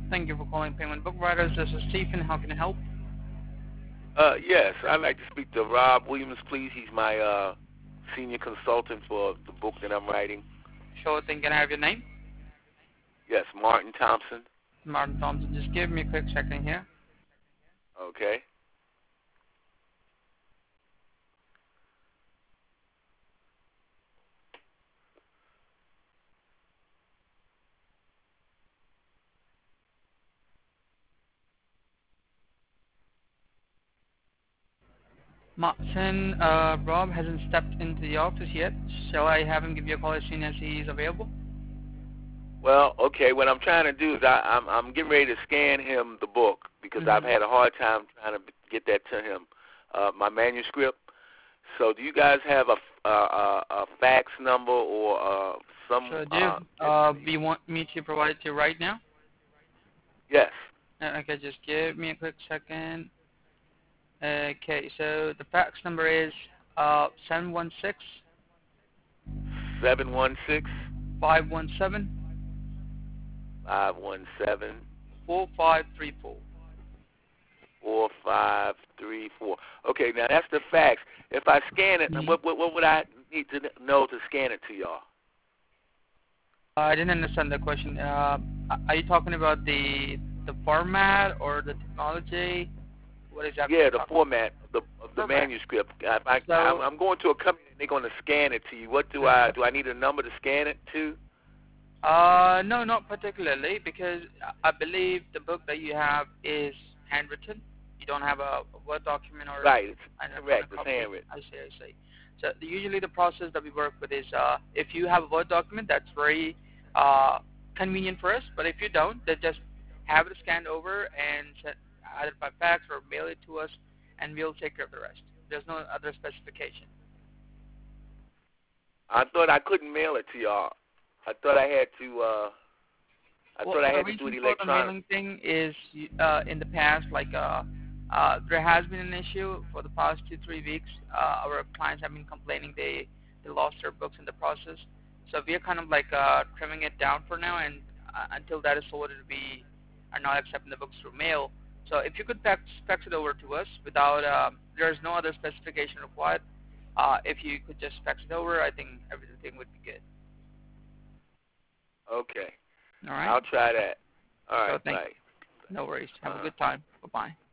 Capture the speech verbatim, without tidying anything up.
Thank you for calling Payment Book Writers. This is Stephen. How can I help? Uh, yes, I'd like to speak to Rob Williams, please. He's my uh, senior consultant for the book that I'm writing. Sure thing. Can I have your name? Yes, Martin Thompson. Martin Thompson. Just give me a quick second here. Okay. Martin, uh, Rob hasn't stepped into the office yet. Shall I have him give you a call as soon as he's available? Well, okay, what I'm trying to do is I, I'm, I'm getting ready to scan him the book because Mm-hmm. I've had a hard time trying to get that to him, uh, my manuscript. So do you guys have a, a, a, a fax number or uh, some? Sure do. Uh, Uh, do you want me to provide it to you right now? yes. Uh, okay, just give me a quick second. Okay, so the fax number is uh, seven one six, seven one six, five one seven, five one seven, four five three four. four five three four. Okay, now that's the fax. If I scan it, Mm-hmm. what, what what would I need to know to scan it to y'all? Uh, I didn't understand the question. Uh, are you talking about the the format or the technology? What exactly are Yeah, you the talking format of the of the about? Format. manuscript. I, I, So, I'm I'm going to a company and they're going to scan it to you. What do I do? I need a number to scan it to? uh, no, not particularly, because I believe the book that you have is handwritten. You don't have a, a Word document or Right, it's an correct. electronic It's copy. handwritten. I see, I see. So the, usually the process that we work with is uh, if you have a Word document, that's very uh, convenient for us. But if you don't, then just have it scanned over and send either by fax or mail it to us, and we'll take care of the rest. There's no other specification. I thought I couldn't mail it to y'all. I thought I had to. Uh, I Well, thought I the had to do it reason for the electronic. mailing thing is uh, in the past, like uh, uh, there has been an issue for the past two, three weeks. Uh, our clients have been complaining they, they lost their books in the process. So we are kind of like uh, trimming it down for now, and uh, until that is sorted, we are not accepting the books through mail. So if you could fax, fax it over to us without, uh, there is no other specification required. Uh, if you could just fax it over, I think everything would be good. Okay, All right? I'll try that. All So right, thank bye. you. No worries. Have a Uh-huh. good time. Bye-bye.